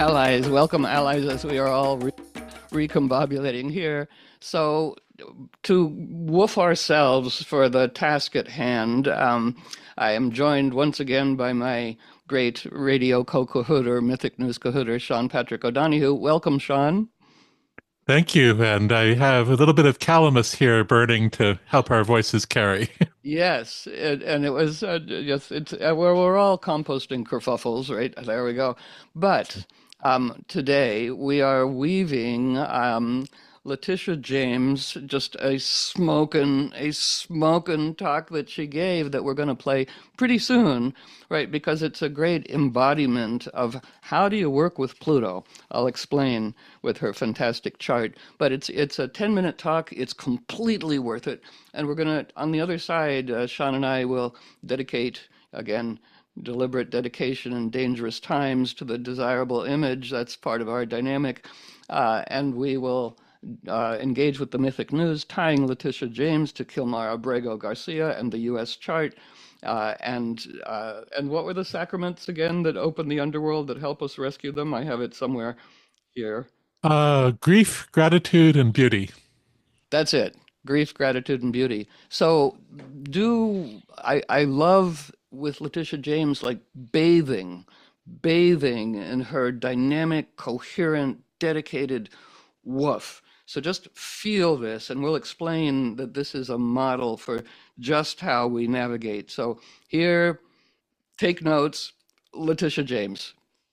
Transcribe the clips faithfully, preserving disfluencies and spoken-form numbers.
allies. Welcome, allies, as we are all re- recombobulating here. So, to woof ourselves for the task at hand, um, I am joined once again by my great radio co-cahooter, Mythic News cahooter, Sean Patrick O'Donoghue. Welcome, Sean. Thank you. And I have a little bit of calamus here burning to help our voices carry. Yes, it, and it was uh, yes, it's uh, we're we're all composting kerfuffles, right? There we go. But um, today we are weaving um, Letitia James just a smoking a smoking talk that she gave that we're going to play pretty soon, right? Because it's a great embodiment of how do you work with Pluto. I'll explain with her fantastic chart, but it's it's a ten minute talk. It's completely worth it. And we're going to, on the other side, uh, Sean and I will dedicate, again, deliberate dedication in dangerous times to the desirable image. That's part of our dynamic. Uh, and we will uh, engage with the Mythic News, tying Letitia James to Kilmar Abrego Garcia and the U S chart. Uh, and uh, and what were the sacraments again that open the underworld that help us rescue them? I have it somewhere here. Uh, grief, gratitude, and beauty. That's it. Grief, gratitude, and beauty. So do I I love with Letitia James like bathing, bathing in her dynamic, coherent, dedicated woof. So just feel this, and we'll explain that this is a model for just how we navigate. So here, take notes, Letitia James.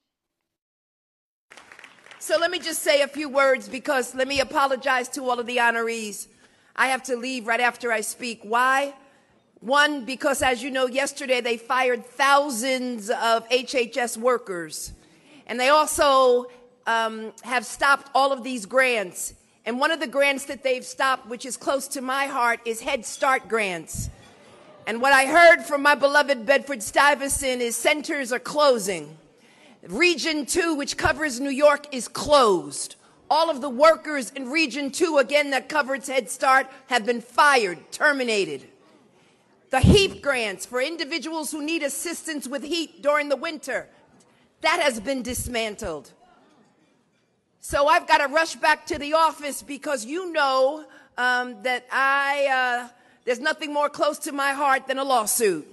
So let me just say a few words because let me apologize to all of the honorees. I have to leave right after I speak. Why? One, because as you know, yesterday they fired thousands of H H S workers. And they also um, have stopped all of these grants. And one of the grants that they've stopped, which is close to my heart, is Head Start grants. And what I heard from my beloved Bedford-Stuyvesant is centers are closing. Region two, which covers New York, is closed. All of the workers in Region two, again, that covers Head Start, have been fired, terminated. The HEAP grants for individuals who need assistance with heat during the winter, that has been dismantled. So I've got to rush back to the office because you know um, that I, uh, there's nothing more close to my heart than a lawsuit.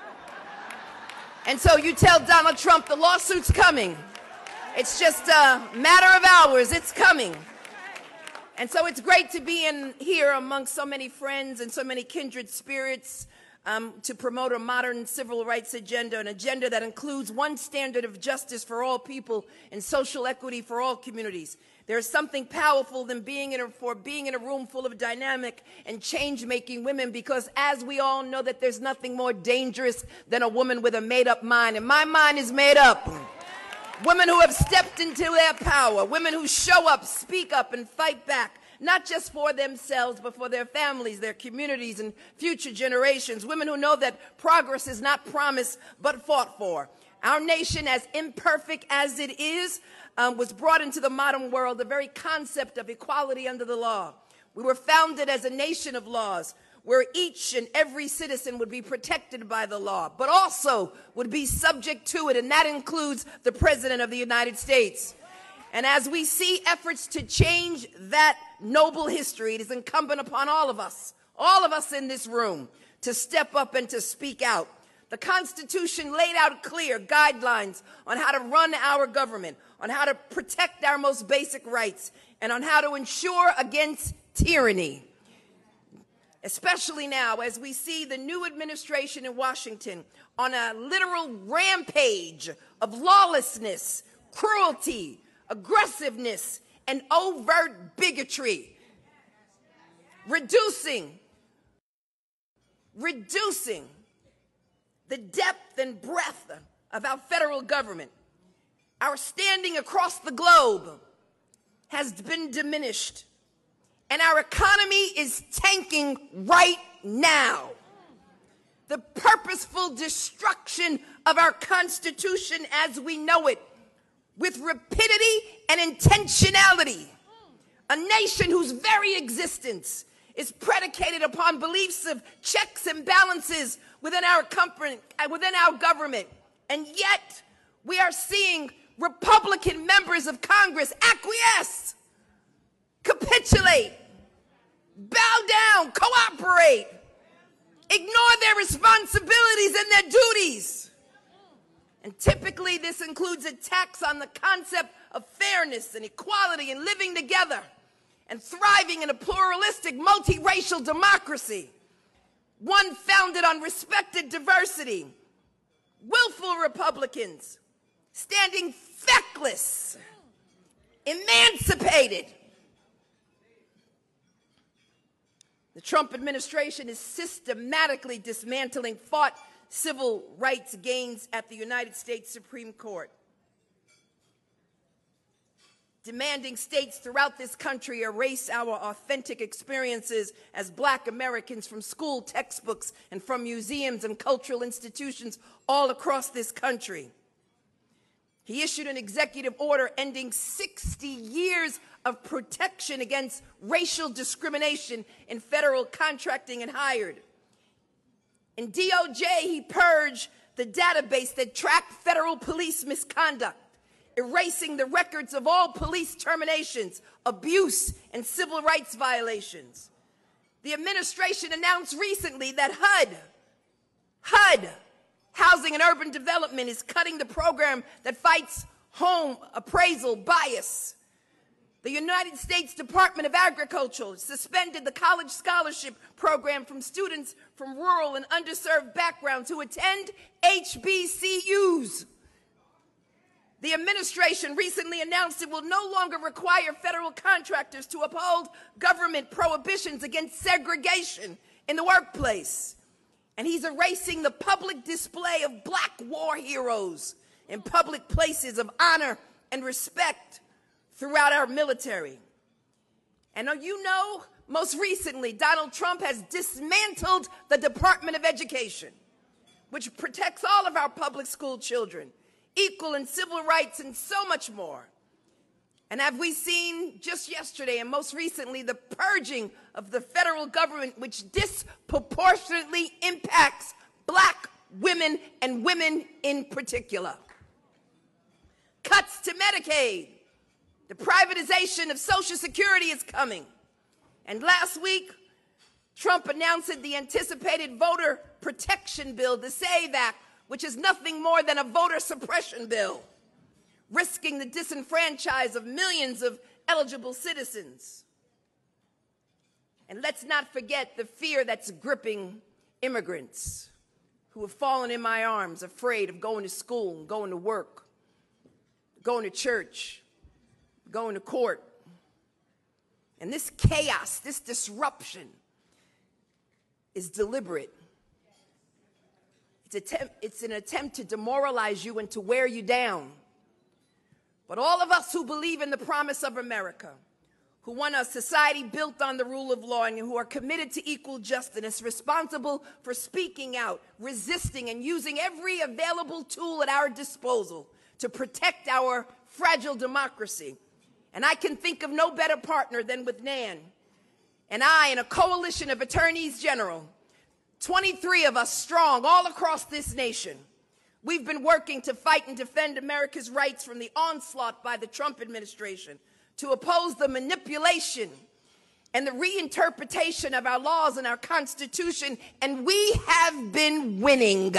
And so you tell Donald Trump the lawsuit's coming. It's just a matter of hours. It's coming. And so it's great to be in here among so many friends and so many kindred spirits um, to promote a modern civil rights agenda, an agenda that includes one standard of justice for all people and social equity for all communities. There is something powerful than being in a, for being in a room full of dynamic and change-making women because as we all know that there's nothing more dangerous than a woman with a made-up mind. And my mind is made up. Women who have stepped into their power, women who show up, speak up, and fight back, not just for themselves, but for their families, their communities, and future generations. Women who know that progress is not promised, but fought for. Our nation, as imperfect as it is, um, was brought into the modern world, the very concept of equality under the law. We were founded as a nation of laws, where each and every citizen would be protected by the law, but also would be subject to it, and that includes the President of the United States. And as we see efforts to change that noble history, it is incumbent upon all of us, all of us in this room, to step up and to speak out. The Constitution laid out clear guidelines on how to run our government, on how to protect our most basic rights, and on how to ensure against tyranny. Especially now, as we see the new administration in Washington on a literal rampage of lawlessness, cruelty, aggressiveness, and overt bigotry. Reducing, reducing the depth and breadth of our federal government. Our standing across the globe has been diminished. And our economy is tanking right now. The purposeful destruction of our Constitution as we know it, with rapidity and intentionality. A nation whose very existence is predicated upon beliefs of checks and balances within our, within our government. And yet, we are seeing Republican members of Congress acquiesce, capitulate, bow down, cooperate, ignore their responsibilities and their duties. And typically this includes attacks on the concept of fairness and equality and living together and thriving in a pluralistic, multiracial democracy, one founded on respected diversity. Willful Republicans, standing feckless, emancipated. The Trump administration is systematically dismantling fought civil rights gains at the United States Supreme Court, demanding states throughout this country erase our authentic experiences as Black Americans from school textbooks and from museums and cultural institutions all across this country. He issued an executive order ending sixty years of protection against racial discrimination in federal contracting and hired. In D O J, he purged the database that tracked federal police misconduct, erasing the records of all police terminations, abuse, and civil rights violations. The administration announced recently that H U D, H U D, Housing and Urban Development, is cutting the program that fights home appraisal bias. The United States Department of Agriculture suspended the college scholarship program from students from rural and underserved backgrounds who attend H B C Us. The administration recently announced it will no longer require federal contractors to uphold government prohibitions against segregation in the workplace. And he's erasing the public display of Black war heroes in public places of honor and respect throughout our military. And you know, most recently, Donald Trump has dismantled the Department of Education, which protects all of our public school children, equal and civil rights, and so much more. And have we seen just yesterday and most recently the purging of the federal government, which disproportionately impacts Black women and women in particular. Cuts to Medicaid. The privatization of Social Security is coming. And last week, Trump announced the anticipated voter protection bill, the SAVE Act, which is nothing more than a voter suppression bill, risking the disenfranchisement of millions of eligible citizens. And let's not forget the fear that's gripping immigrants who have fallen in my arms, afraid of going to school, going to work, going to church, going to court. And this chaos, this disruption is deliberate. It's, attempt, it's an attempt to demoralize you and to wear you down. But all of us who believe in the promise of America, who want a society built on the rule of law, and who are committed to equal justice, responsible for speaking out, resisting, and using every available tool at our disposal to protect our fragile democracy. And I can think of no better partner than with Nan and I and a coalition of attorneys general, twenty-three of us strong all across this nation. We've been working to fight and defend America's rights from the onslaught by the Trump administration, to oppose the manipulation and the reinterpretation of our laws and our Constitution, and we have been winning.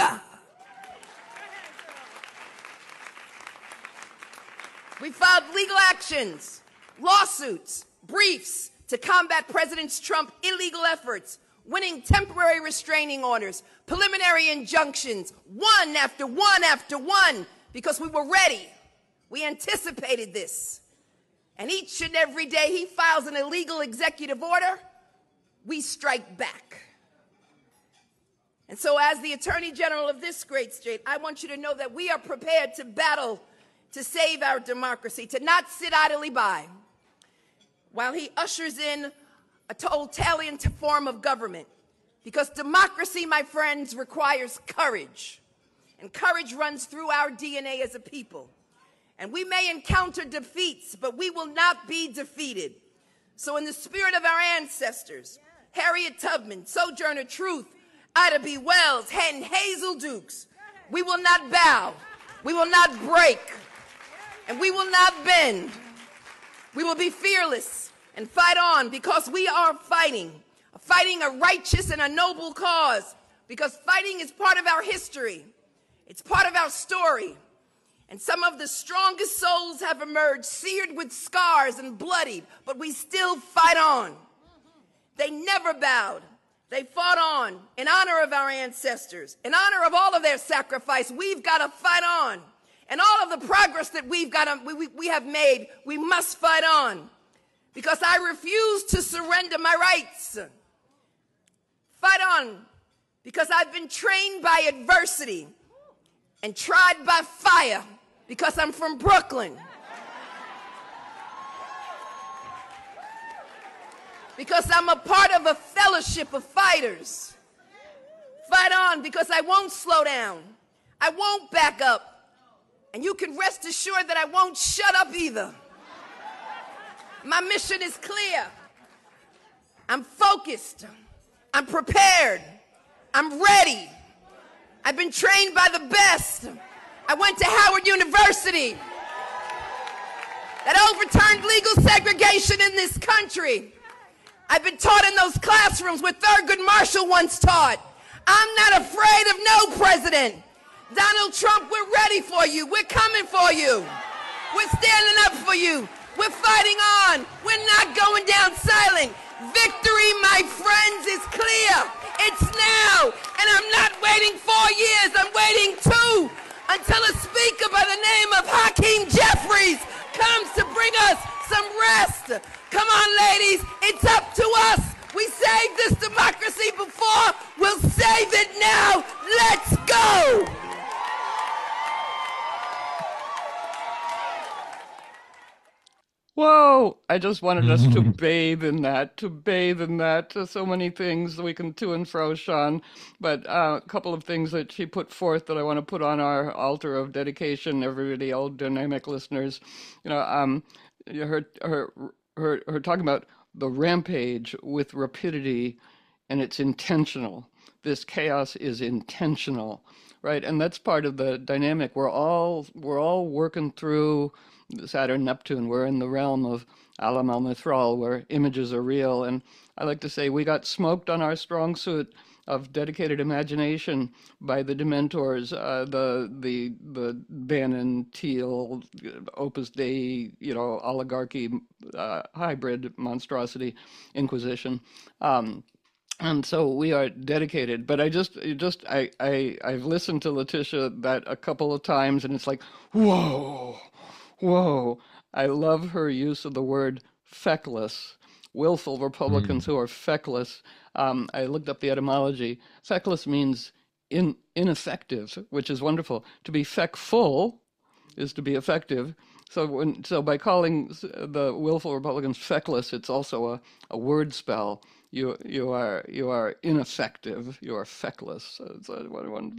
We filed legal actions, lawsuits, briefs to combat President Trump's illegal efforts, winning temporary restraining orders, preliminary injunctions, one after one after one, because we were ready. We anticipated this. And each and every day he files an illegal executive order, we strike back. And so as the Attorney General of this great state, I want you to know that we are prepared to battle to save our democracy, to not sit idly by while he ushers in a totalitarian form of government. Because democracy, my friends, requires courage. And courage runs through our D N A as a people. And we may encounter defeats, but we will not be defeated. So in the spirit of our ancestors, Harriet Tubman, Sojourner Truth, Ida B. Wells, and Hazel Dukes, we will not bow. We will not break. and we will not bend. We will be fearless and fight on because we are fighting, fighting a righteous and a noble cause, because fighting is part of our history. It's part of our story. And some of the strongest souls have emerged, seared with scars and bloodied, but we still fight on. They never bowed. They fought on in honor of our ancestors, in honor of all of their sacrifice. We've got to fight on. And all of the progress that we've got to, we, we, we have made, we must fight on. Because I refuse to surrender my rights. Fight on. Because I've been trained by adversity and tried by fire. Because I'm from Brooklyn. Because I'm a part of a fellowship of fighters. Fight on, because I won't slow down. I won't back up. And you can rest assured that I won't shut up either. My mission is clear. I'm focused. I'm prepared. I'm ready. I've been trained by the best. I went to Howard University that overturned legal segregation in this country. I've been taught in those classrooms where Thurgood Marshall once taught. I'm not afraid of no president. Donald Trump, we're ready for you. We're coming for you. We're standing up for you. We're fighting on. We're not going down silent. Victory, my friends, is clear. It's now. And I'm not waiting four years. I'm waiting two until a speaker by the name of Hakeem Jeffries comes to bring us some rest. Come on, ladies. It's up to us. We saved this democracy before. We'll save it now. Let's go. Whoa! I just wanted us to bathe in that, to bathe in that. There's so many things we can to and fro, Sean. But uh, a couple of things that she put forth that I want to put on our altar of dedication, everybody, all dynamic listeners. You know, um, her, her, her, her talking about the rampage with rapidity, and it's intentional. This chaos is intentional, right? And that's part of the dynamic. We're all we're all working through Saturn, Neptune. We're in the realm of Alam al Mithral, where images are real. And I like to say we got smoked on our strong suit of dedicated imagination by the Dementors, uh, the the the Bannon, Teal, Opus Dei, you know, oligarchy, uh, hybrid monstrosity, Inquisition. Um, And so we are dedicated, but I just, just, I, I, I've listened to Letitia that a couple of times, and it's like, whoa, whoa. I love her use of the word feckless, willful Republicans who are feckless. Um, I looked up the etymology. Feckless means in, ineffective, which is wonderful. To be feckful is to be effective. So when, so by calling the willful Republicans feckless, it's also a, a word spell. You you are you are ineffective. You are feckless. So, so anyway,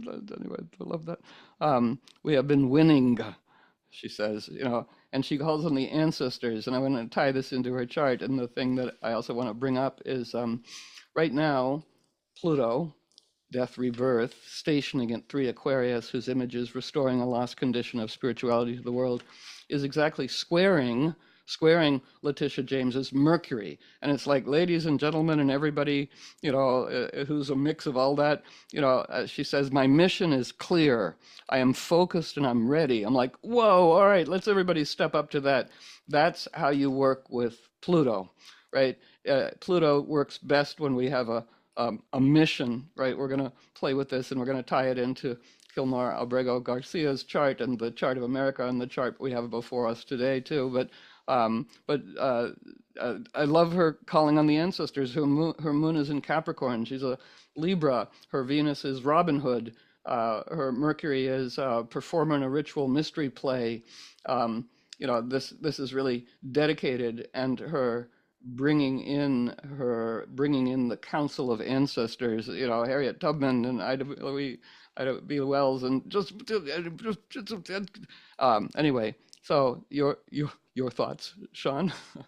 I love that. Um, we have been winning, she says. You know, and she calls on the ancestors. And I want to tie this into her chart. And the thing that I also want to bring up is um, right now, Pluto, death, rebirth, stationing at three Aquarius, whose image is restoring a lost condition of spirituality to the world, is exactly squaring. squaring Letitia James's Mercury. And it's like, ladies and gentlemen and everybody, you know, uh, who's a mix of all that, you know, uh, she says, my mission is clear. I am focused and I'm ready. I'm like, whoa, all right, let's everybody step up to that. That's how you work with Pluto, right? Uh, Pluto works best when we have a, um, a mission, right? We're going to play with this and we're going to tie it into Kilmar Albrego Garcia's chart and the chart of America and the chart we have before us today too. But Um, but uh, uh, I love her calling on the ancestors. Her moon, her moon is in Capricorn. She's a Libra. Her Venus is Robin Hood. Uh, her Mercury is uh, performer in a ritual mystery play. Um, you know, this this is really dedicated, and her bringing in her bringing in the Council of Ancestors. You know, Harriet Tubman and Ida Louise, Ida B. Wells, and just, just, just um, anyway. So your your your thoughts, Sean?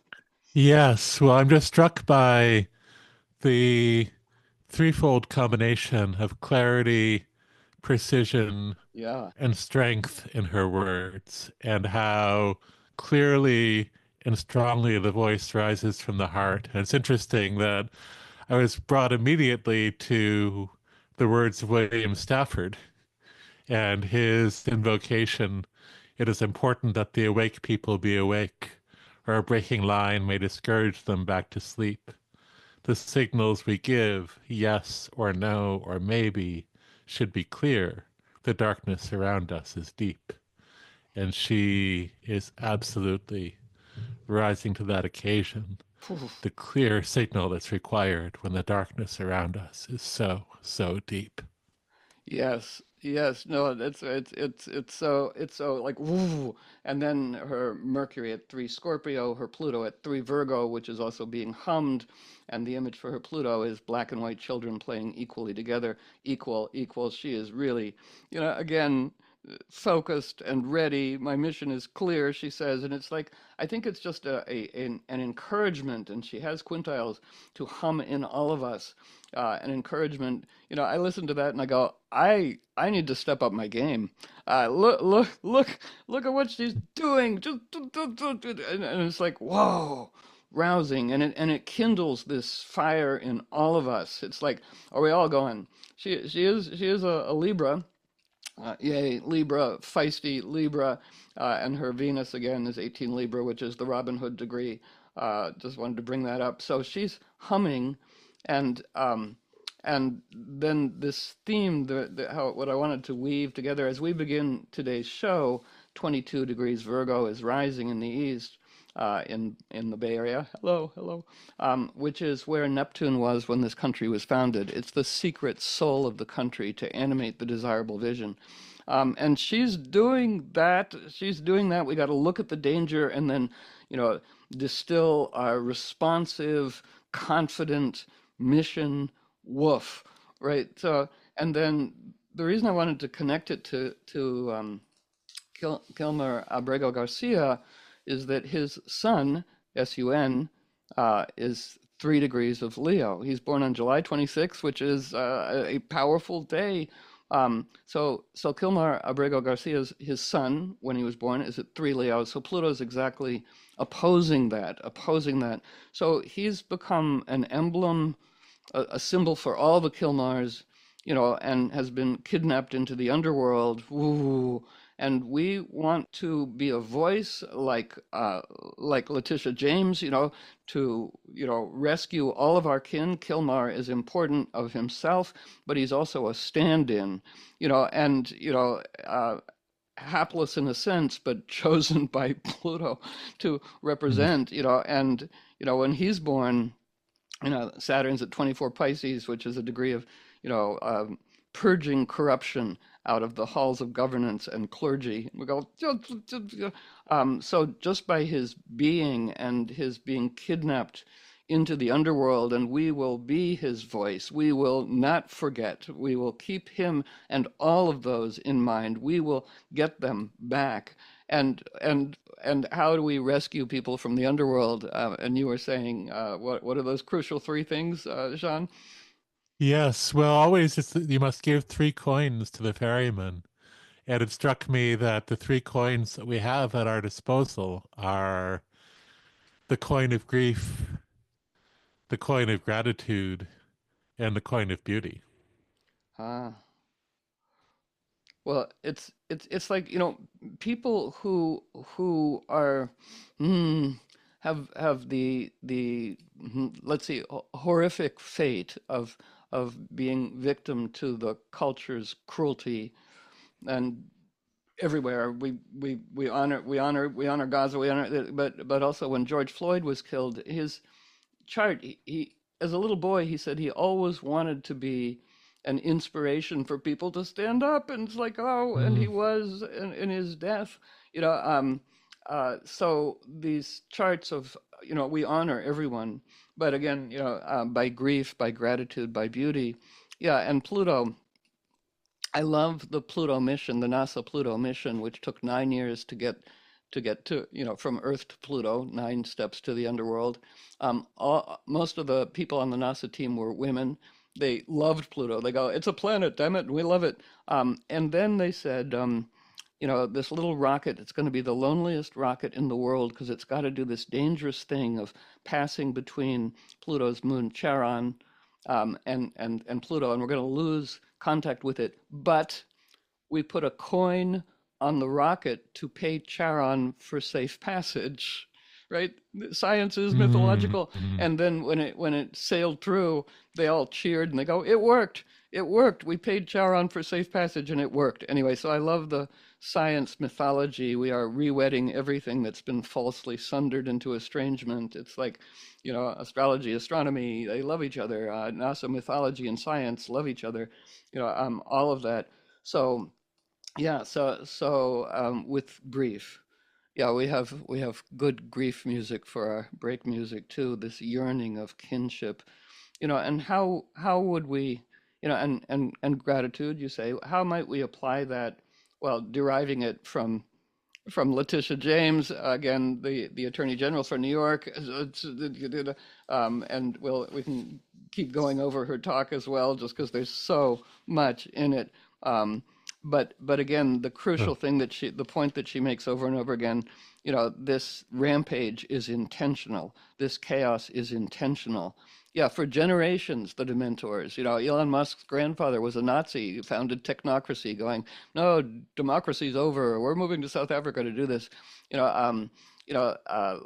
Yes. Well, I'm just struck by the threefold combination of clarity, precision Yeah. and strength in her words, and how clearly and strongly the voice rises from the heart. And it's interesting that I was brought immediately to the words of William Stafford and his invocation. It is important that the awake people be awake, or a breaking line may discourage them back to sleep. The signals we give, yes or no or maybe, should be clear. The darkness around us is deep. And she is absolutely rising to that occasion. The clear signal that's required when the darkness around us is so, so deep. Yes, yes, no, it's it's it's it's so it's so like woo, and then her Mercury at three Scorpio, her Pluto at three Virgo, which is also being hummed, and the image for her Pluto is black and white children playing equally together, equal, equal. She is really, you know, again, focused and ready. My mission is clear, she says, and it's like I think it's just a, a an, an encouragement, and she has quintiles to hum in all of us, uh, an encouragement. You know, I listen to that and I go, I I need to step up my game. Uh, look look look look at what she's doing, just and, and it's like whoa. Rousing, and it and it kindles this fire in all of us. It's like, are we all going? She she is she is a, a Libra, uh, yay, Libra, feisty Libra, uh, and her Venus again is eighteen Libra, which is the Robin Hood degree. Uh, just wanted to bring that up. So she's humming, and um, and then this theme, the, the how what I wanted to weave together as we begin today's show. twenty-two degrees Virgo is rising in the east. Uh, in in the Bay Area, hello, hello, um, which is where Neptune was when this country was founded. It's the secret soul of the country to animate the desirable vision, um, and she's doing that. She's doing that. We got to look at the danger and then, you know, distill our responsive, confident mission woof, right? So, and then the reason I wanted to connect it to to um, Kil- Kilmer Abrego Garcia is that his sun, S U N, uh, is three degrees of Leo. He's born on July twenty-sixth, which is uh, a powerful day. Um, so, so Kilmar Abrego Garcia's his sun when he was born is at three Leo. So Pluto's exactly opposing that, opposing that. So he's become an emblem, a, a symbol for all the Kilmars, you know, and has been kidnapped into the underworld. Ooh. And we want to be a voice like uh, like Letitia James, you know, to you know rescue all of our kin. Kilmar is important of himself, but he's also a stand-in, you know, and you know, uh, hapless in a sense, but chosen by Pluto to represent, you know, and you know when he's born, you know, Saturn's at twenty-four Pisces, which is a degree of, you know, um, purging corruption out of the halls of governance and clergy. We go, um, so just by his being and his being kidnapped into the underworld, and we will be his voice. We will not forget. We will keep him and all of those in mind. We will get them back. And and and how do we rescue people from the underworld? Uh, and you were saying, uh, what what are those crucial three things, uh, Sean? Yes, well, always it's, you must give three coins to the ferryman. And it struck me that the three coins that we have at our disposal are the coin of grief, the coin of gratitude, and the coin of beauty. Ah. Well, it's it's it's like, you know, people who who are mm, have have the the mm, let's see, ho- horrific fate of of being victim to the culture's cruelty, and everywhere we we we honor we honor we honor Gaza, we honor, but but also when George Floyd was killed, his chart, he, he as a little boy he said he always wanted to be an inspiration for people to stand up, and it's like, oh, and he Mm. was in, in his death, you know. Um uh so these charts of, you know, we honor everyone, but again, you know, um, by grief, by gratitude, by beauty. Yeah, and Pluto, I love the Pluto mission, the NASA Pluto mission, which took nine years to get to get to, you know, from Earth to Pluto, nine steps to the underworld. Um, all, most of the people on the NASA team were women, they loved Pluto. They go, it's a planet, damn it, and we love it. Um, and then they said, um, you know, this little rocket, it's going to be the loneliest rocket in the world because it's got to do this dangerous thing of passing between Pluto's moon Charon um, and, and, and Pluto, and we're going to lose contact with it. But we put a coin on the rocket to pay Charon for safe passage, right? Science is mythological. Mm-hmm. And then when it when it sailed through, they all cheered and they go, it worked. It worked. We paid Charon for safe passage and it worked. Anyway, so I love the science mythology. We are re-wedding everything that's been falsely sundered into estrangement. It's like, you know, astrology, astronomy, they love each other. Uh, NASA mythology and science love each other. You know, um, all of that. So, yeah, so so um, with grief, yeah, we have we have good grief music for our break music too. This yearning of kinship, you know, and how how would we, you know, and and and gratitude. You say, how might we apply that? Well, deriving it from from Letitia James, again, the the Attorney General for New York, um, and we'll we can keep going over her talk as well, just because there's so much in it. Um, but but again, the crucial thing that she, the point that she makes over and over again, you know, this rampage is intentional. This chaos is intentional. Yeah, for generations, the Dementors, you know, Elon Musk's grandfather was a Nazi who founded technocracy, going, no, democracy's over. We're moving to South Africa to do this. You know, um, you know, uh,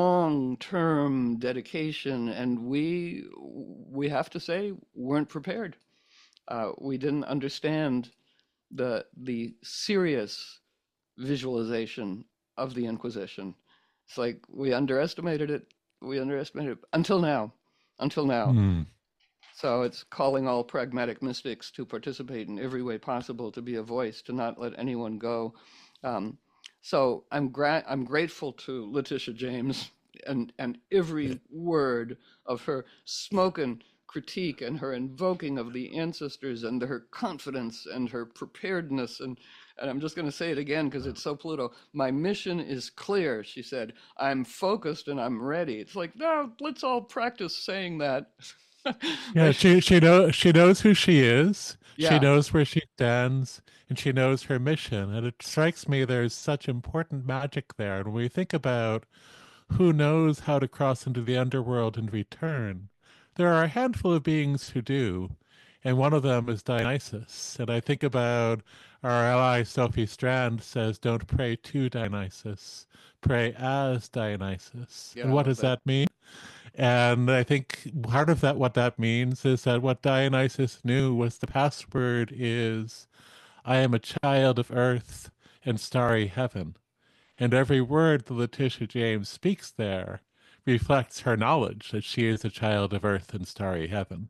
long-term dedication, and we we have to say weren't prepared. Uh, we didn't understand the the serious visualization of the Inquisition. It's like we underestimated it. We underestimated it until now. Until now. Mm. So it's calling all pragmatic mystics to participate in every way possible, to be a voice, to not let anyone go. Um, so I'm gra- I'm grateful to Letitia James and and every word of her spoken critique and her invoking of the ancestors and her confidence and her preparedness, and and I'm just going to say it again because it's so Pluto. My mission is clear, she said. I'm focused and I'm ready. It's like, no, let's all practice saying that. Yeah, she she knows she knows who she is. She Yeah. knows where she stands, and she knows her mission. And it strikes me there's such important magic there. And when we think about who knows how to cross into the underworld and return, there are a handful of beings who do, and one of them is Dionysus. And I think about our ally Sophie Strand says, "Don't pray to Dionysus, pray as Dionysus." Yeah, And I what love does that. that mean? And I think part of that, what that means is that what Dionysus knew was the password is, I am a child of earth and starry heaven. And every word that Letitia James speaks there reflects her knowledge that she is a child of earth and starry heaven.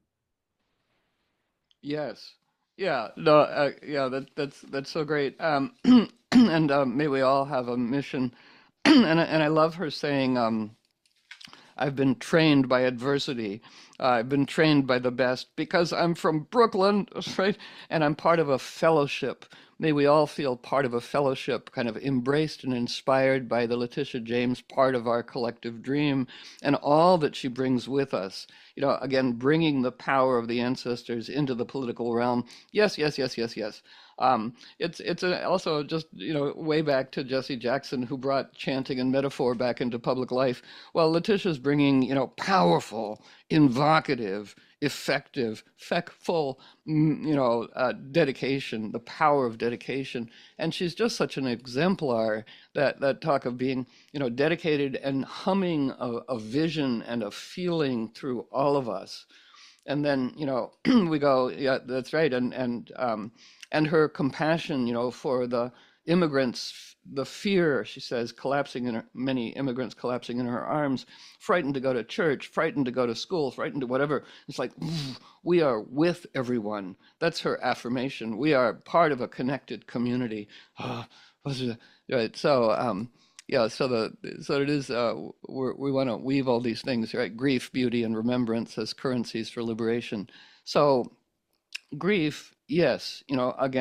Yes. Yeah. No. Uh, yeah. That that's that's so great. Um, and um, may we all have a mission. and I- and I love her saying, um, I've been trained by adversity. Uh, I've been trained by the best because I'm from Brooklyn, right? And I'm part of a fellowship. May we all feel part of a fellowship, kind of embraced and inspired by the Letitia James part of our collective dream and all that she brings with us. You know, again, bringing the power of the ancestors into the political realm. Yes, yes, yes, yes, yes. Um, it's it's a, also just, you know, way back to Jesse Jackson, who brought chanting and metaphor back into public life. Well, Letitia's bringing, you know, powerful, invocative, effective, feckful, mm, you know, uh, dedication, the power of dedication. And she's just such an exemplar, that, that talk of being, you know, dedicated and humming a, a vision and a feeling through all of us. And then, you know, we go, yeah, that's right. And, and, um, and her compassion, you know, for the immigrants, the fear, she says, collapsing in her, many immigrants collapsing in her arms, frightened to go to church, frightened to go to school, frightened to whatever. It's like, we are with everyone. That's her affirmation. We are part of a connected community. Right. So, um, yeah, so the so it is. Uh, we're, we want to weave all these things, right? Grief, beauty, and remembrance as currencies for liberation. So grief, yes, you know, again,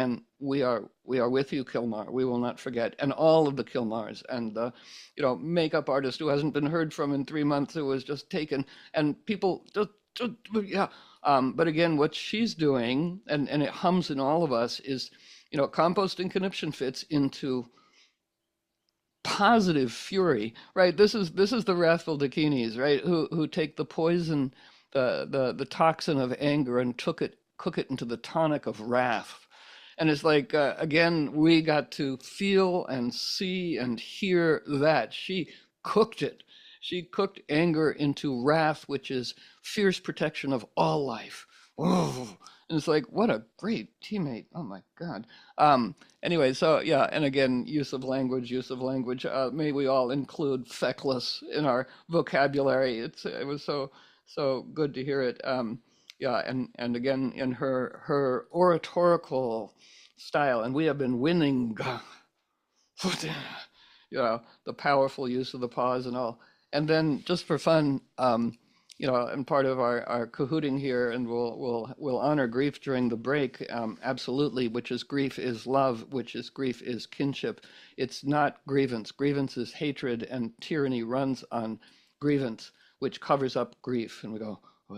we are we are with you, Kilmar. We will not forget, and all of the Kilmars, and the, you know, makeup artist who hasn't been heard from in three months, who was just taken, and people just, just yeah. Um, but again, what she's doing, and and it hums in all of us, is, you know, composting conniption fits into positive fury, right? This is this is the wrathful dakinis, right? Who who take the poison, the the the toxin of anger, and took it cook it into the tonic of wrath. And it's like, uh, again, we got to feel and see and hear that she cooked it. She cooked anger into wrath, which is fierce protection of all life. Oh, and it's like, what a great teammate. Oh my God. Um, anyway, so yeah, and again, use of language, use of language. Uh, may we all include feckless in our vocabulary. It's it was so so good to hear it. Um, yeah, and and again in her her oratorical style, and we have been winning. You know, the powerful use of the pause and all. And then just for fun, um, you know, and part of our, our cahooting here, and we'll we'll we'll honor grief during the break, um, absolutely, which is grief is love, which is grief is kinship. It's not grievance. Grievance is hatred, and tyranny runs on grievance, which covers up grief. And we go, oh,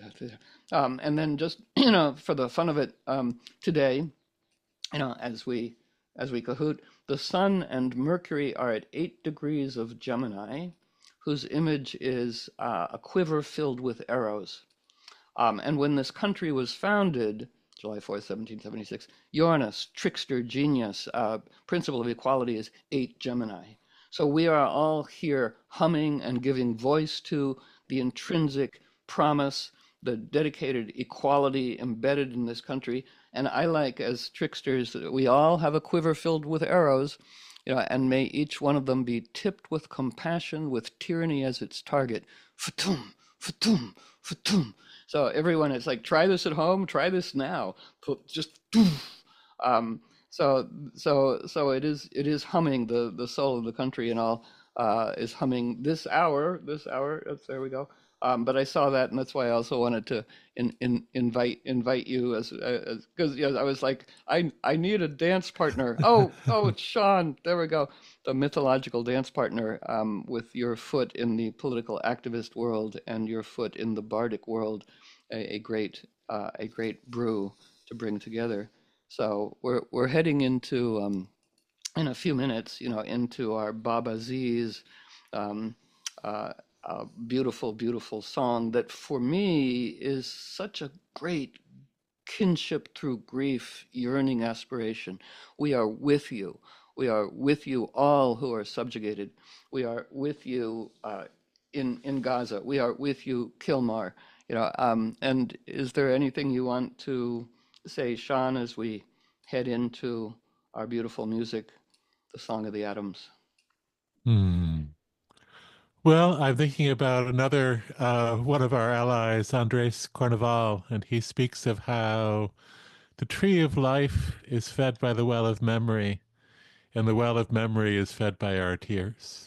um, and then just, you know, for the fun of it, um, today, you know, as we as we cahoot, the sun and Mercury are at eight degrees of Gemini, whose image is uh, a quiver filled with arrows. Um, and when this country was founded, July fourth, seventeen seventy-six, Uranus, trickster, genius, uh, principle of equality is eight Gemini. So we are all here humming and giving voice to the intrinsic promise, the dedicated equality embedded in this country. And I like, as tricksters, we all have a quiver filled with arrows, you know, and may each one of them be tipped with compassion, with tyranny as its target. Fatum, fatum, fatum. So everyone, it's like, try this at home, try this now. Just, um, so, so, so it is, it is humming. The the soul of the country and all uh, is humming this hour. This hour. Oops, there we go. Um, but I saw that, and that's why I also wanted to in, in, invite invite you, as because yeah, I was like, I I need a dance partner. Oh oh, it's Sean. There we go, the mythological dance partner, um, with your foot in the political activist world and your foot in the bardic world, a, a great uh, a great brew to bring together. So we're we're heading into um, in a few minutes, you know, into our Baba Z's. Um, uh, a beautiful, beautiful song that for me is such a great kinship through grief, yearning aspiration. We are with you. We are with you, all who are subjugated. We are with you uh, in in Gaza. We are with you, Kilmar. You know. Um, and is there anything you want to say, Sean, as we head into our beautiful music, the Song of the Atoms? Hmm. Well, I'm thinking about another uh, one of our allies, Andres Carnaval, and he speaks of how the tree of life is fed by the well of memory, and the well of memory is fed by our tears.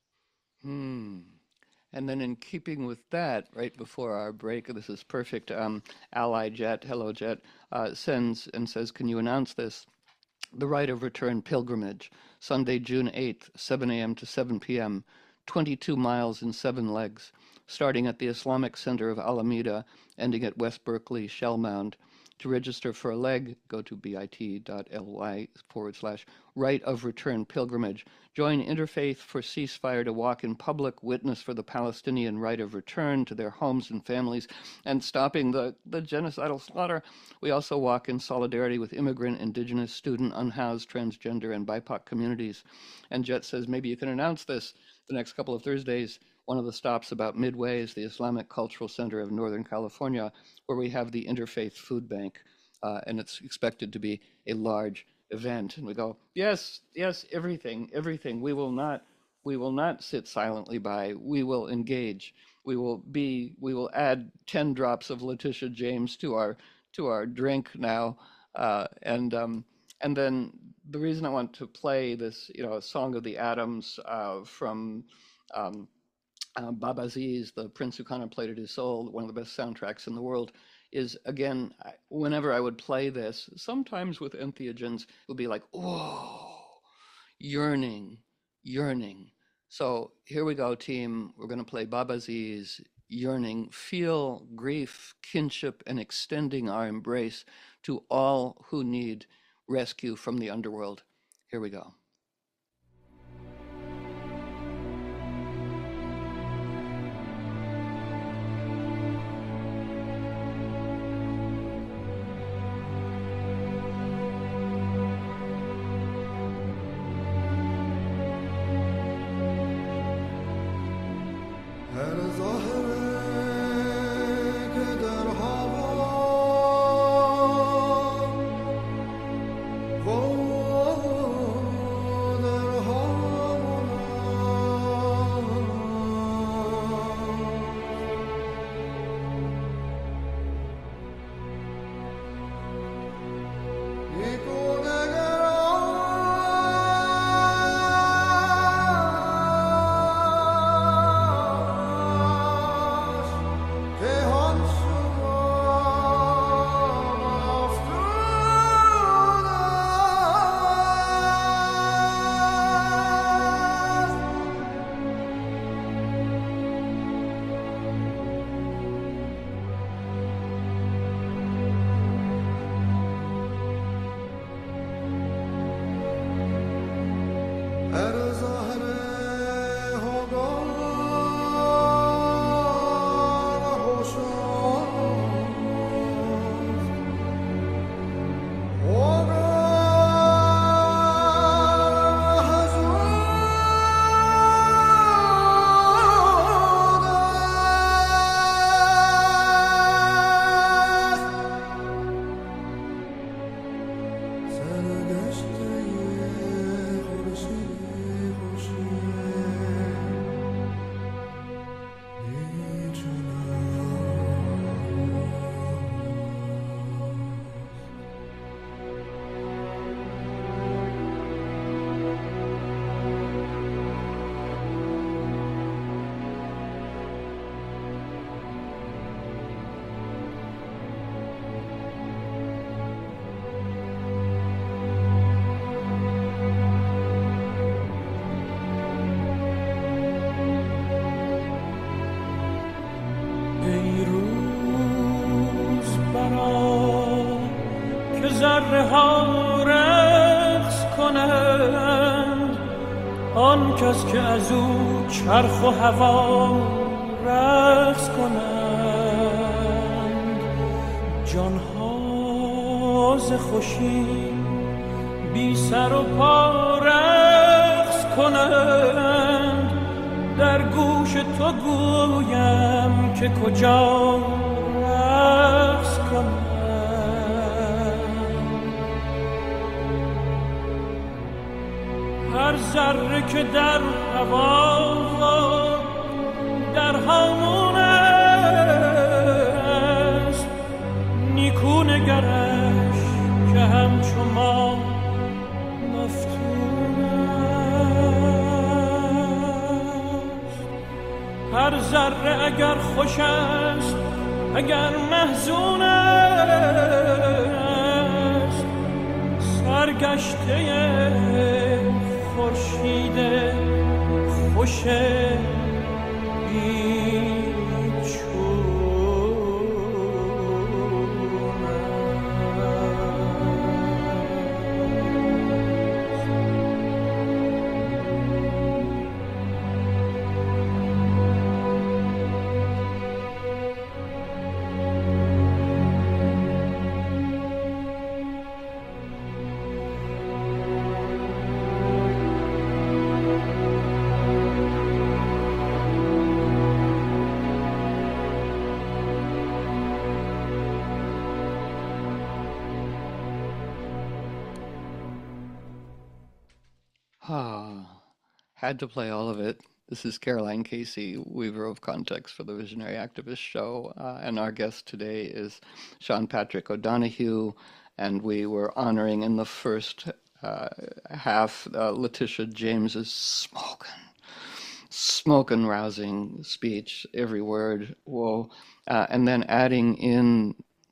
Hmm. And then, in keeping with that, right before our break, this is perfect. Um, Ally Jet, hello Jet, uh, sends and says, "Can you announce this? The Rite of Return Pilgrimage, Sunday, June eighth, seven a m to seven p m, twenty-two miles in seven legs, starting at the Islamic Center of Alameda, ending at West Berkeley Shell Mound. To register for a leg, go to bit.ly forward slash Rite of Return Pilgrimage. Join Interfaith for Ceasefire to walk in public, witness for the Palestinian right of return to their homes and families, and stopping the, the genocidal slaughter. We also walk in solidarity with immigrant, indigenous, student, unhoused, transgender, and B I P O C communities." And Jet says, maybe you can announce this the next couple of Thursdays. One of the stops about midway is the Islamic Cultural Center of Northern California, where we have the Interfaith Food Bank, uh, and it's expected to be a large event. And we go, yes, yes, everything, everything. We will not, we will not sit silently by. We will engage. We will be, we will add ten drops of Letitia James to our to our drink now, uh, and um, and then the reason I want to play this, you know, Song of the Atoms uh, from. Um, uh, Baba Aziz, the Prince Who Contemplated His Soul, one of the best soundtracks in the world, is, again, I- whenever I would play this, sometimes with entheogens, it would be like, oh, yearning, yearning. So here we go, team. We're going to play Babazi's Yearning. Feel grief, kinship, and extending our embrace to all who need rescue from the underworld. Here we go. ذره ها رقص کنند، آن کس که از او چرخ و هوا رقص کنند. جان ها ز خوشی بی سر و پا رقص کنند، در گوش تو گویم که کجا رقص کنند. هر ذره که در هوا در هامون است، نیکو نگرش که همچو ما مفتون است. هر ذره اگر خوش است اگر محزون است، سرگشته خورشید خوش Ah, had to play all of it. This is Caroline Casey, Weaver of Context for the Visionary Activist Show, uh, and our guest today is Sean Patrick O'Donoghue, and we were honoring in the first uh, half uh, Letitia James's smoking, smoking, rousing speech, every word, whoa, uh, and then adding in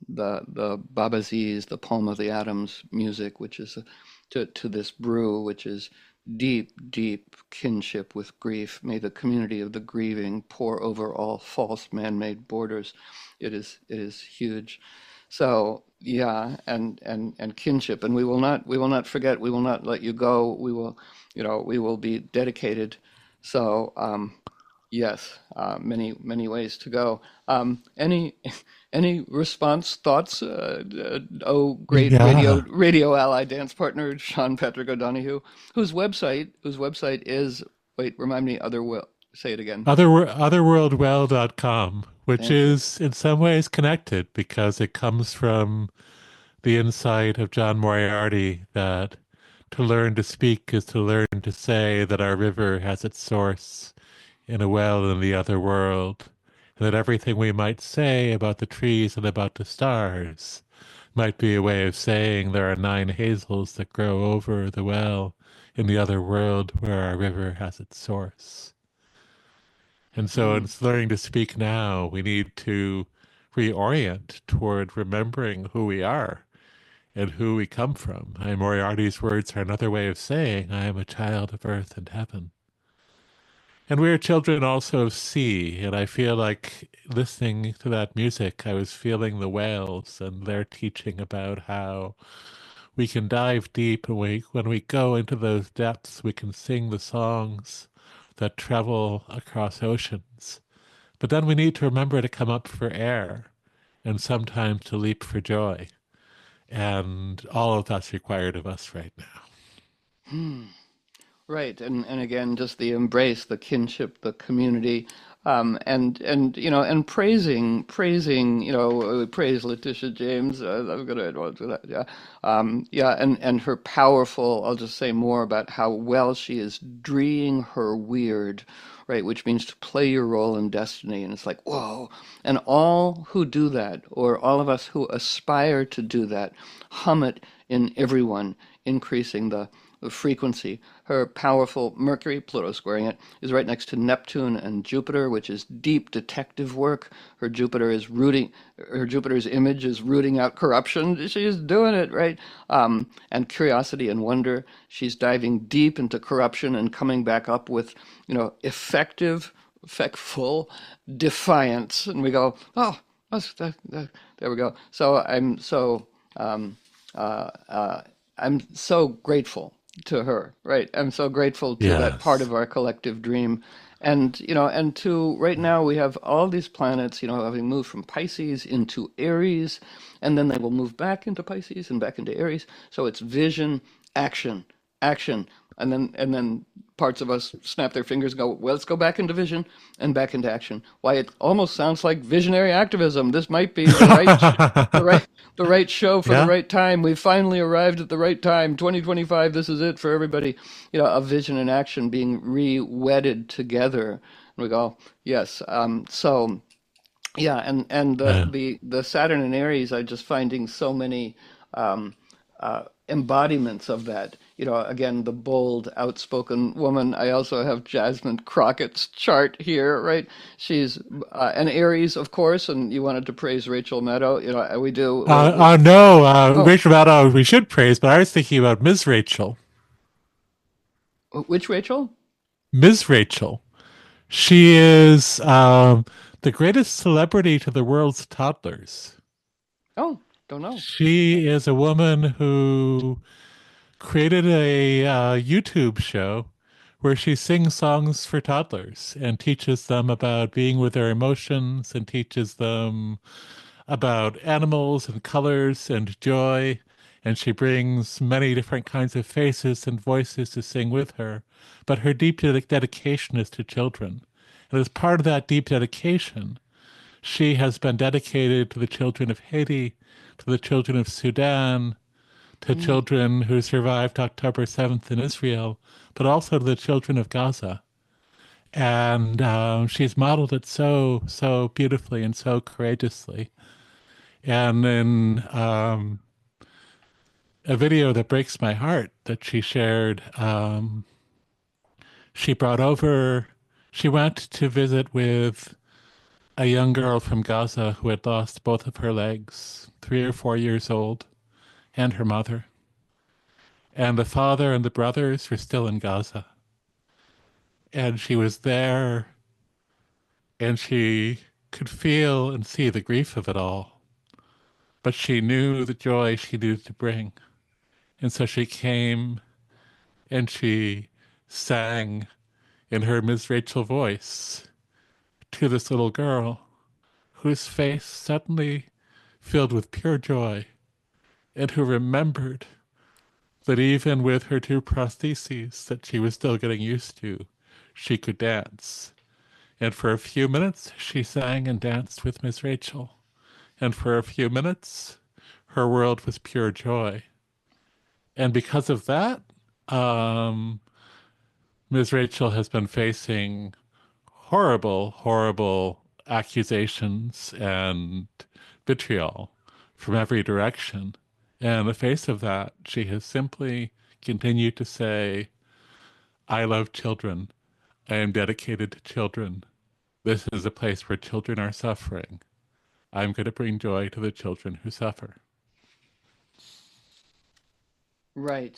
the the Babazi's, the Poem of the Atoms music, which is uh, to to this brew, which is deep, deep kinship with grief. May the community of the grieving pour over all false man-made borders. It is it is huge. So yeah, and and and kinship, and we will not we will not forget. We will not let you go. We will, you know, we will be dedicated. So um, yes, uh, many many ways to go. Um, any any response thoughts? Uh, uh, oh, great radio Yeah. radio ally dance partner Sean Patrick O'Donoghue, whose website whose website is wait remind me other will say it again. Other otherworldwell dot com, which Thank you. is in some ways connected because it comes from the insight of John Moriarty that to learn to speak is to learn to say that our river has its source in a well in the other world, and that everything we might say about the trees and about the stars might be a way of saying there are nine hazels that grow over the well in the other world where our river has its source. And so in Mm, learning to speak now, we need to reorient toward remembering who we are and who we come from. And Moriarty's words are another way of saying, I am a child of earth and heaven. And we are children also of sea. And I feel like listening to that music, I was feeling the whales and their teaching about how we can dive deep, and we, when we go into those depths, we can sing the songs that travel across oceans. But then we need to remember to come up for air and sometimes to leap for joy. And all of that's required of us right now. mm. Right, and and again, just the embrace, the kinship, the community, um, and and you know, and praising, praising, you know, uh, praise Letitia James. Uh, I'm gonna add to that, yeah, um, yeah, and and her powerful. I'll just say more about how well she is dreeing her weird, right, which means to play your role in destiny, and it's like whoa, and all who do that, or all of us who aspire to do that, hum it in everyone, increasing the the frequency. Her powerful Mercury, Pluto squaring it, is right next to Neptune and Jupiter, which is deep detective work. Her Jupiter is rooting, her Jupiter's image is rooting out corruption. She's doing it, right? Um, and curiosity and wonder. She's diving deep into corruption and coming back up with, you know, effective, effectful defiance. And we go, oh, that's, that, that, there we go. So I'm so, um, uh, uh, I'm so grateful to her, right? I'm so grateful to that part Yes. of our collective dream. And, you know, and to right now we have all these planets, you know, having moved from Pisces into Aries, and then they will move back into Pisces and back into Aries. So it's vision, action, action. And then and then parts of us snap their fingers and go, well, let's go back into vision and back into action. Why it almost sounds like visionary activism. This might be the right sh- the right the right show for the Yeah. right time. We've finally arrived at the right time. twenty twenty-five, this is it for everybody. You know, a vision and action being re-wedded together. And we go, yes. Um, so yeah, and and the Yeah. the the Saturn and Aries are just finding so many um, uh, embodiments of that. You know, again, the bold, outspoken woman. I also have Jasmine Crockett's chart here, right? She's uh, an Aries, of course, and you wanted to praise Rachel Maddow. You know, we do. We, Uh, we, uh, no, uh, oh, Rachel Maddow, we should praise, but I was thinking about Miz Rachel. which Rachel? Miz Rachel. She is um, the greatest celebrity to the world's toddlers. Oh, don't know. She is a woman who created a uh, YouTube show where she sings songs for toddlers and teaches them about being with their emotions and teaches them about animals and colors and joy. And she brings many different kinds of faces and voices to sing with her. But her deep ded- dedication is to children. And as part of that deep dedication, she has been dedicated to the children of Haiti, to the children of Sudan, to Mm, children who survived October seventh in Israel, but also to the children of Gaza. And um, she's modeled it so, so beautifully and so courageously. And in um, a video that breaks my heart that she shared, um, she brought over, she went to visit with a young girl from Gaza who had lost both of her legs, three or four years old, and her mother. And the father and the brothers were still in Gaza. And she was there, and she could feel and see the grief of it all. But she knew the joy she needed to bring. And so she came and she sang in her Miss Rachel voice to this little girl whose face suddenly filled with pure joy, and who remembered that even with her two prostheses that she was still getting used to, she could dance. And for a few minutes, she sang and danced with Miss Rachel. And for a few minutes, her world was pure joy. And because of that, um, Miss Rachel has been facing horrible, horrible accusations and vitriol from every direction. And in the face of that, she has simply continued to say, I love children. I am dedicated to children. This is a place where children are suffering. I'm going to bring joy to the children who suffer. Right.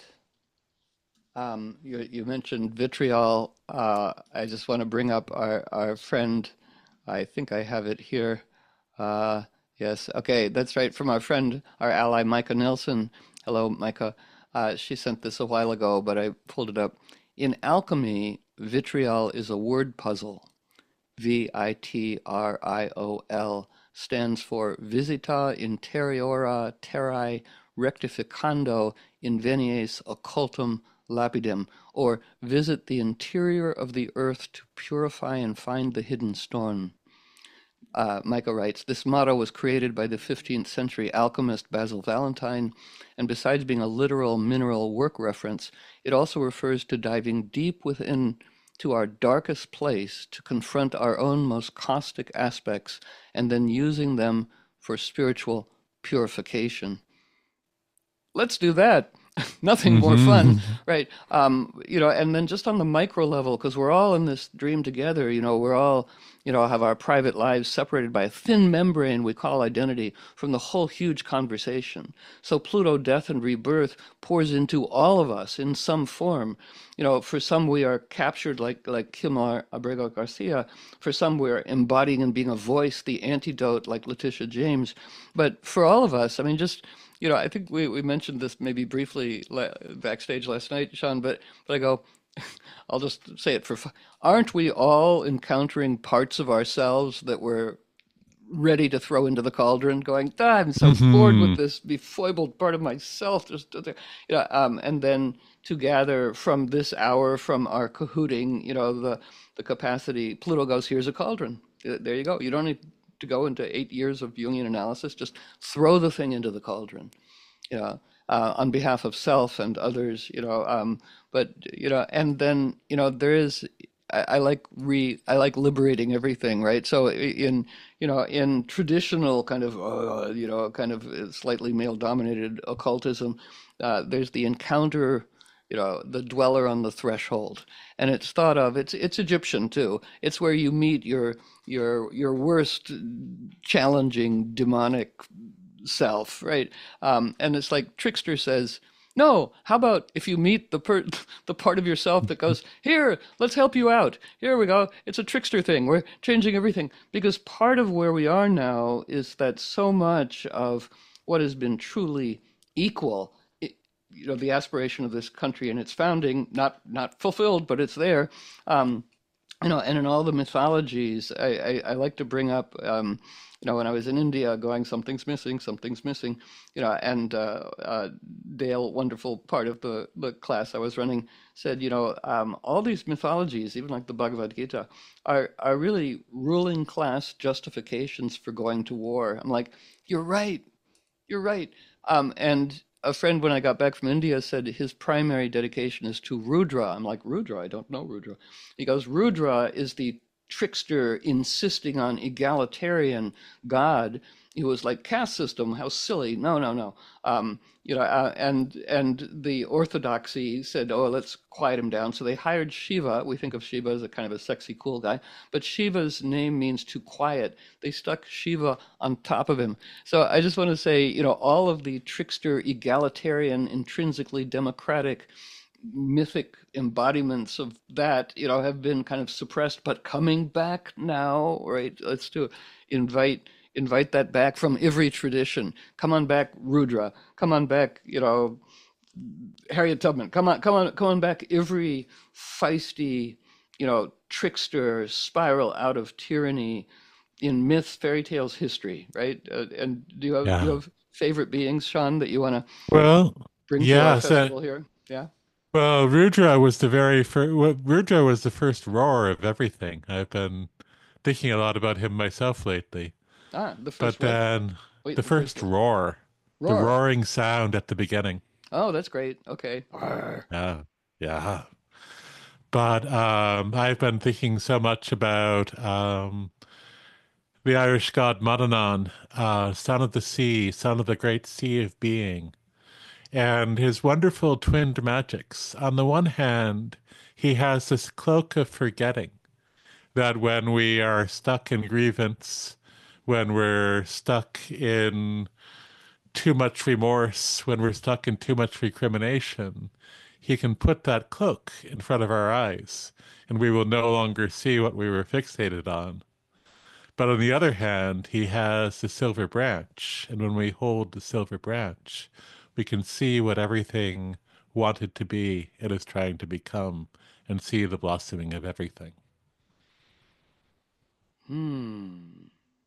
Um, you, you mentioned vitriol. Uh, I just want to bring up our, our friend. I think I have it here. Uh, yes. Okay. That's right. From our friend, our ally, Micah Nelson. Hello, Micah. Uh, she sent this a while ago, but I pulled it up. In alchemy, vitriol is a word puzzle. V I T R I O L stands for Visita Interiora Terrae Rectificando Invenies Occultum Lapidem, or visit the interior of the earth to purify and find the hidden stone. Uh, Micah writes, this motto was created by the fifteenth century alchemist Basil Valentine, and besides being a literal mineral work reference, it also refers to diving deep within to our darkest place to confront our own most caustic aspects and then using them for spiritual purification. Let's do that. Nothing more fun, right? Um, you know, and then just on the micro level, because we're all in this dream together, you know, we're all, you know, have our private lives separated by a thin membrane we call identity from the whole huge conversation. So Pluto, death and rebirth pours into all of us in some form. You know, for some we are captured like like Kilmar Abrego Garcia. For some we're embodying and being a voice, the antidote like Letitia James. But for all of us, I mean, just you know, I think we, we mentioned this maybe briefly la- backstage last night, Sean, but, but I go, I'll just say it for fun. Aren't we all encountering parts of ourselves that we're ready to throw into the cauldron, going, ah, I'm so mm-hmm. bored with this befoibled part of myself. Just, you know, um, and then to gather from this hour, from our cahooting, you know, the, the capacity, Pluto goes, here's a cauldron. There you go. You don't need to go into eight years of Jungian analysis, just throw the thing into the cauldron, you know, uh, on behalf of self and others, you know, um, but, you know, and then, you know, there is, I, I like re, I like liberating everything, right? So in, you know, in traditional kind of, uh, you know, kind of slightly male dominated occultism, uh, there's the encounter, you know, the dweller on the threshold, and it's thought of, it's it's Egyptian too. It's where you meet your your your worst challenging demonic self, right? Um, and it's like Trickster says, no, how about if you meet the per- the part of yourself that goes, here, let's help you out. Here we go. It's a Trickster thing. We're changing everything. Because part of where we are now is that so much of what has been truly equal, you know, the aspiration of this country and its founding, not not fulfilled, but it's there. Um, you know, and in all the mythologies, I, I, I like to bring up, um, you know, when I was in India going, something's missing, something's missing, you know, and uh, uh, Dale, wonderful part of the, the class I was running, said, you know, um, all these mythologies, even like the Bhagavad Gita, are, are really ruling class justifications for going to war. I'm like, you're right, you're right. Um, and a friend, when I got back from India, said his primary dedication is to Rudra. I'm like, Rudra? I don't know Rudra. He goes, Rudra is the trickster insisting on egalitarian God, he was like caste system, how silly. No, no, no. Um, you know, uh, and and the orthodoxy said, oh, let's quiet him down. So they hired Shiva. We think of Shiva as a kind of a sexy, cool guy, but Shiva's name means to quiet. They stuck Shiva on top of him. So I just want to say, you know, all of the trickster, egalitarian, intrinsically democratic, mythic embodiments of that, you know, have been kind of suppressed, but coming back now, right? Let's do invite invite that back from every tradition. Come on back, Rudra. Come on back, you know, Harriet Tubman. Come on, come on, come on back, every feisty, you know, trickster spiral out of tyranny in myths, fairy tales, history, right? Uh, and do you have do you Yeah. have favorite beings, Sean, that you want to Well, bring to our yeah. So, festival here? Yeah. well, Rudra was the very first. Rudra was the first roar of everything. I've been thinking a lot about him myself lately. Ah, the But first what? then Wait, the the first first what? roar, the Roar. roaring sound at the beginning. Oh, that's great. Okay. Arr. Yeah, yeah. But um, I've been thinking so much about um, the Irish god Madanan, uh, son of the sea, son of the great sea of being, and his wonderful twinned magics. On the one hand, he has this cloak of forgetting that when we are stuck in grievance, when we're stuck in too much remorse, when we're stuck in too much recrimination, he can put that cloak in front of our eyes and we will no longer see what we were fixated on. But on the other hand, he has the silver branch, and when we hold the silver branch, we can see what everything wanted to be and is trying to become, and see the blossoming of everything. Hmm.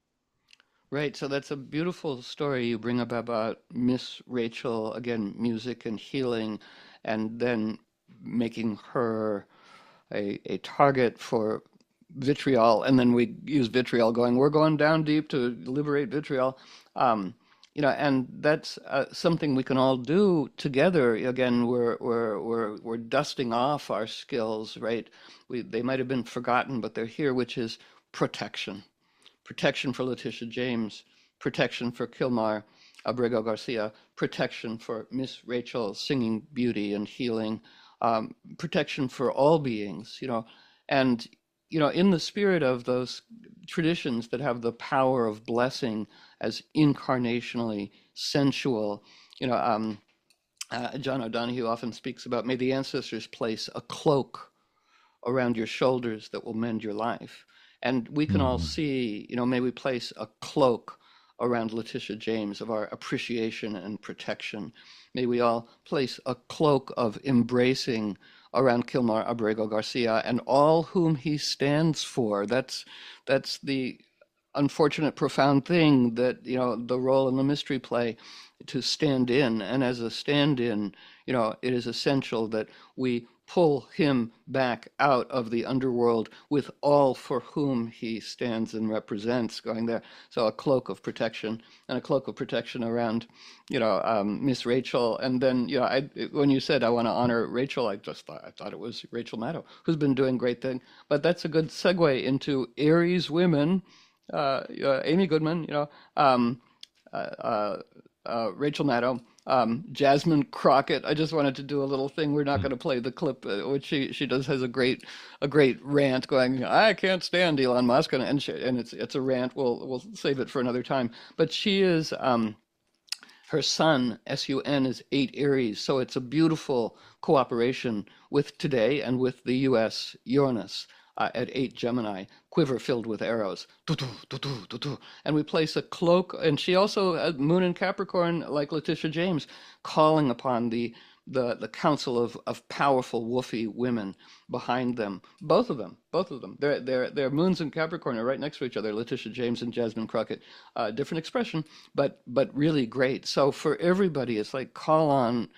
Right. So that's a beautiful story you bring up about Miss Rachel, again, music and healing, and then making her a, a target for vitriol. And then we use vitriol going, we're going down deep to liberate vitriol. Um, you know, and that's uh, something we can all do together. Again, we're we're we're we're dusting off our skills, right? We they might have been forgotten, but they're here, which is protection. Protection for Letitia James, protection for Kilmar Abrego Garcia, protection for Miss Rachel singing beauty and healing, um, protection for all beings, you know, and you know, in the spirit of those traditions that have the power of blessing as incarnationally sensual, you know, um, uh, John O'Donohue often speaks about, may the ancestors place a cloak around your shoulders that will mend your life. And we can all Mm. see, you know, may we place a cloak around Letitia James of our appreciation and protection. May we all place a cloak of embracing around Kilmar Abrego Garcia and all whom he stands for. That's that's the unfortunate, profound thing that, you know, the role in the mystery play to stand in. And as a stand in, you know, it is essential that we pull him back out of the underworld with all for whom he stands and represents going there. So a cloak of protection and a cloak of protection around, you know, um, Miss Rachel. And then, you know, I, when you said I want to honor Rachel, I just thought, I thought it was Rachel Maddow, who's been doing great thing. But that's a good segue into Aries women, uh, uh, Amy Goodman, you know, um, uh, uh, uh, Rachel Maddow, um, Jasmine Crockett. I just wanted to do a little thing. We're not going to play the clip, uh, which she she does has a great a great rant going. I can't stand Elon Musk, and and, she, and it's it's a rant. We'll we'll save it for another time. But she is. Um, her sun, S U N, is eight Aries, so it's a beautiful cooperation with today and with the U S Uranus uh, at eight Gemini, quiver filled with arrows. Doo-doo, doo-doo, doo-doo. And we place a cloak, and she also had Moon in Capricorn, like Letitia James, calling upon the the the council of of powerful woofy women behind them. Both of them, both of them. Their their their moons in Capricorn are right next to each other. Letitia James and Jasmine Crockett. Uh, different expression, but but really great. So for everybody, it's like call on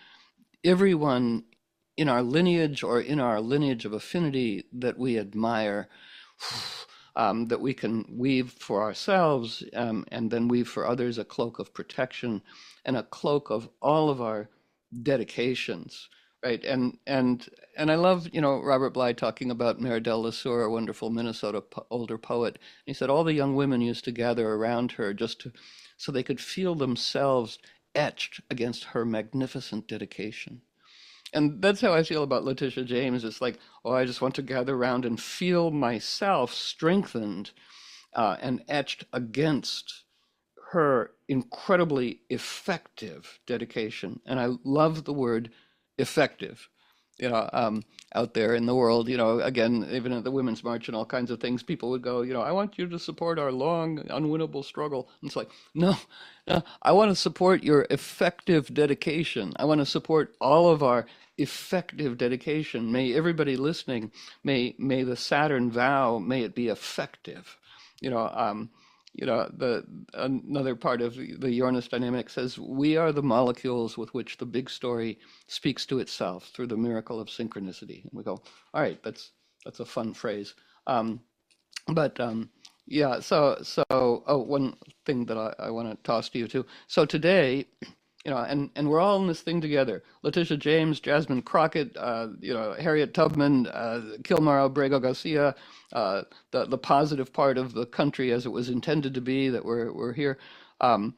everyone in our lineage or in our lineage of affinity that we admire. Um, that we can weave for ourselves um, and then weave for others a cloak of protection and a cloak of all of our dedications, right? And and and I love, you know, Robert Bly talking about Meridelle Lesueur, a wonderful Minnesota po older poet. He said all the young women used to gather around her just to, so they could feel themselves etched against her magnificent dedication. And that's how I feel about Letitia James. It's like, oh, I just want to gather around and feel myself strengthened uh, and etched against her incredibly effective dedication. And I love the word effective. You know, um, out there in the world, you know, again, even at the Women's March and all kinds of things, people would go, you know, I want you to support our long, unwinnable struggle. And it's like, no, no, I want to support your effective dedication. I want to support all of our effective dedication. May everybody listening, may may the Saturn vow, may it be effective. You know, um, you know, the another part of the Uranus dynamic says we are the molecules with which the big story speaks to itself through the miracle of synchronicity. And we go, all right, that's that's a fun phrase. Um, but um, yeah, so so oh, one thing that I, I want to toss to you too. So today, you know, and and we're all in this thing together. Letitia James, Jasmine Crockett, uh, you know, Harriet Tubman, uh, Kilmar Abrego Garcia, uh, the the positive part of the country as it was intended to be. That we're we're here. Um,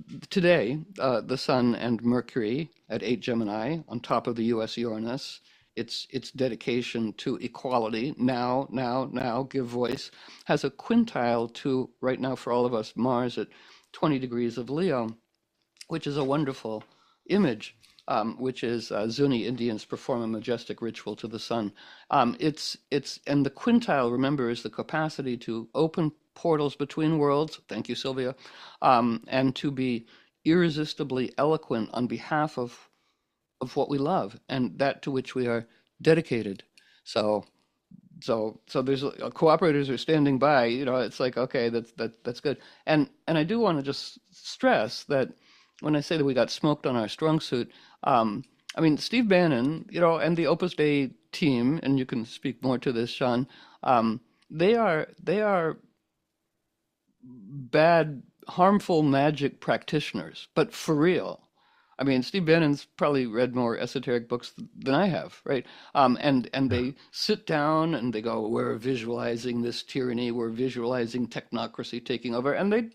today, uh, the Sun and Mercury at eight Gemini on top of the U S Uranus. Its its dedication to equality, now, now, now, give voice, has a quintile to right now for all of us Mars at twenty degrees of Leo, which is a wonderful image, um, which is uh, Zuni Indians perform a majestic ritual to the sun. Um, it's it's and the quintile, remember, is the capacity to open portals between worlds. Thank you, Sylvia, um, and to be irresistibly eloquent on behalf of of what we love and that to which we are dedicated. So. So, so there's uh, cooperators are standing by. You know, it's like okay, that's that that's good. And and I do want to just stress that when I say that we got smoked on our strong suit, um, I mean Steve Bannon, you know, and the Opus Dei team, and you can speak more to this, Sean. Um, they are they are bad, harmful magic practitioners, but for real. I mean, Steve Bannon's probably read more esoteric books than I have, right? Um, and and they sit down and they go, "We're visualizing this tyranny. We're visualizing technocracy taking over," and they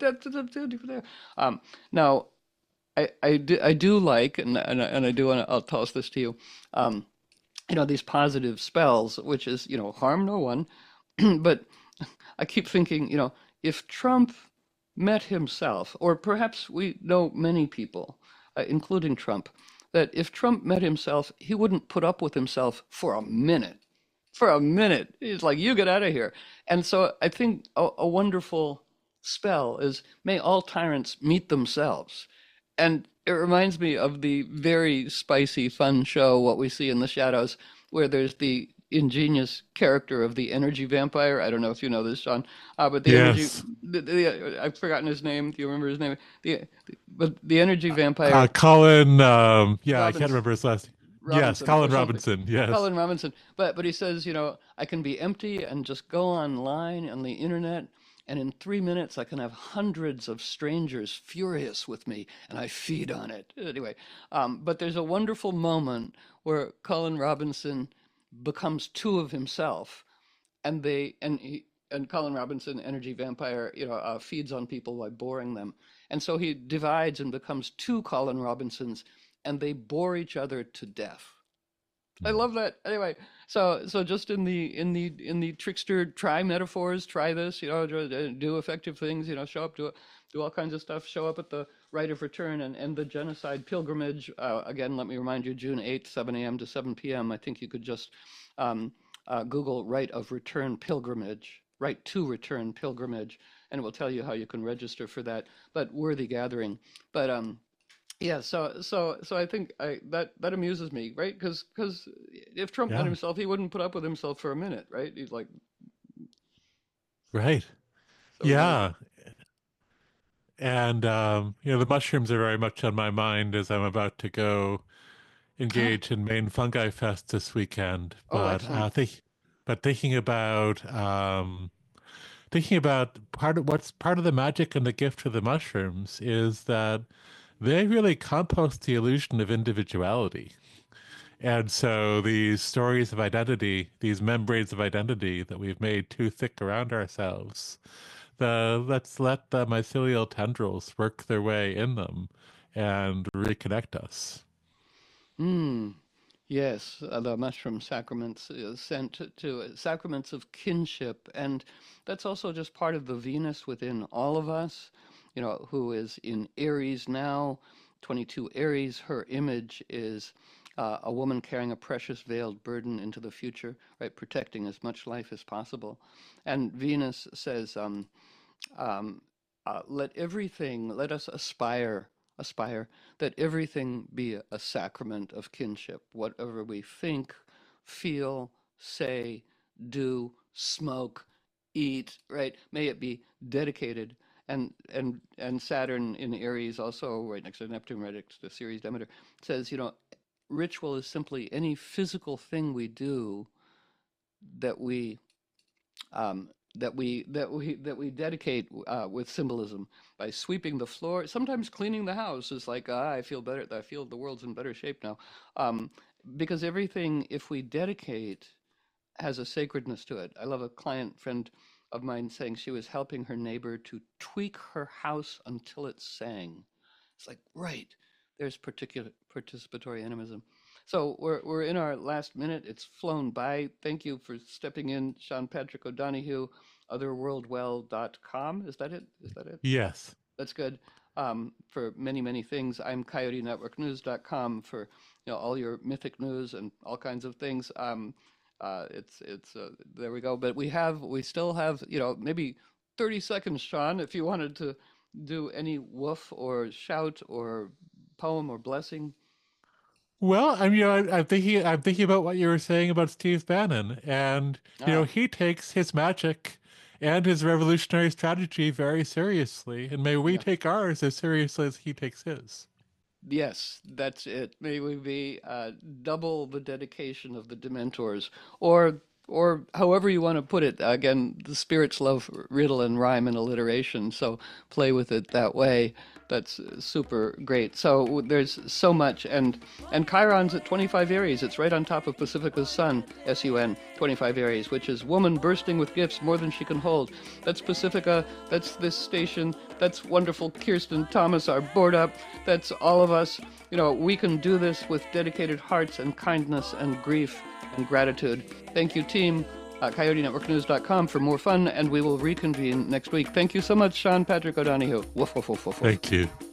um, now. I, I, do, I do like, and, and, and I do want to, I'll toss this to you, um, you know, these positive spells, which is, you know, harm no one. But I keep thinking, you know, if Trump met himself, or perhaps we know many people, uh, including Trump, that if Trump met himself, he wouldn't put up with himself for a minute. For a minute. He's like, you get out of here. And so I think a, a wonderful spell is may all tyrants meet themselves. And it reminds me of the very spicy, fun show, What We See in the Shadows, where there's the ingenious character of the energy vampire. I don't know if you know this, Sean, uh, but the Yes. energy, the, the, I've forgotten his name. Do you remember his name? The, the But the energy vampire. Uh, Colin, um, yeah, I Robinson. can't remember his last name. Yes, Robinson Colin or something. Robinson. Yes. Colin Robinson. But but he says, you know, I can be empty and just go online on the internet, and in three minutes I can have hundreds of strangers furious with me, and I feed on it. Anyway, um, but there's a wonderful moment where Colin Robinson becomes two of himself, and they and he and Colin Robinson, energy vampire, you know, uh, feeds on people by boring them, and so he divides and becomes two Colin Robinsons, and they bore each other to death. I love that. Anyway, so so just in the in the in the trickster try metaphors, try this, you know, do, do effective things, you know, show up, do do all kinds of stuff, show up at the rite of return and end the genocide pilgrimage. Uh, again, let me remind you, June eighth, seven a m to seven p m I think you could just um, uh, Google rite of return pilgrimage, right to return pilgrimage, and it will tell you how you can register for that. But worthy gathering. But um. Yeah, so so so I think I that that amuses me, right? Because because if Trump met Yeah. himself, he wouldn't put up with himself for a minute, right? He's like, Right. so anyway. Yeah. And um, you know, the mushrooms are very much on my mind as I'm about to go engage in Maine Fungi Fest this weekend. Oh, But uh, excellent. think, but thinking about um, thinking about part of what's part of the magic and the gift of the mushrooms is that they really compost the illusion of individuality. And so these stories of identity, these membranes of identity that we've made too thick around ourselves, the let's let the mycelial tendrils work their way in them and reconnect us. Mm, yes, uh, the mushroom sacraments uh, sent to, to uh, sacraments of kinship, and that's also just part of the Venus within all of us, you know, who is in Aries now, twenty-two Aries. Her image is uh, a woman carrying a precious veiled burden into the future, right, protecting as much life as possible. And Venus says, um, um, uh, let everything, let us aspire, aspire, that everything be a, a sacrament of kinship. Whatever we think, feel, say, do, smoke, eat, right? May it be dedicated. And and and Saturn in Aries, also right next to Neptune, right next to Ceres, Demeter, says, you know, ritual is simply any physical thing we do that we um, that we that we that we dedicate uh, with symbolism by sweeping the floor. Sometimes cleaning the house is like, ah, I feel better. I feel the world's in better shape now, um, because everything, if we dedicate, has a sacredness to it. I love a client friend of mine saying she was helping her neighbor to tweak her house until it sang. It's like, right, there's particular participatory animism. So we're we're in our last minute. It's flown by. Thank you for stepping in, Sean Patrick O'Donoghue, otherworldwell dot com. Is that it? Is that it? Yes. That's good. Um, for many, many things. I'm coyote network news dot com for, you know, all your mythic news and all kinds of things. Um, uh, it's it's uh, there we go. But we have we still have, you know, maybe thirty seconds, Sean, if you wanted to do any woof or shout or poem or blessing. Well, I'm you know I, I'm thinking I'm thinking about what you were saying about Steve Bannon, and you know Ah, he takes his magic and his revolutionary strategy very seriously, and may we yeah. take ours as seriously as he takes his. Yes, that's it. May we be uh, double the dedication of the Dementors, or or however you want to put it. Again, the spirits love riddle and rhyme and alliteration, so play with it that way. That's uh, super great. So there's so much, and and Chiron's at twenty-five Aries. It's right on top of Pacifica's Sun, S U N, twenty-five Aries, which is woman bursting with gifts more than she can hold. That's Pacifica. That's this station. That's wonderful Kirsten Thomas, our board up. That's all of us. You know, we can do this with dedicated hearts and kindness and grief and gratitude. Thank you, team. Uh, coyote network news dot com for more fun, and we will reconvene next week. Thank you so much, Sean Patrick O'Donoghue. Woof, woof, woof, woof, woof. Thank you.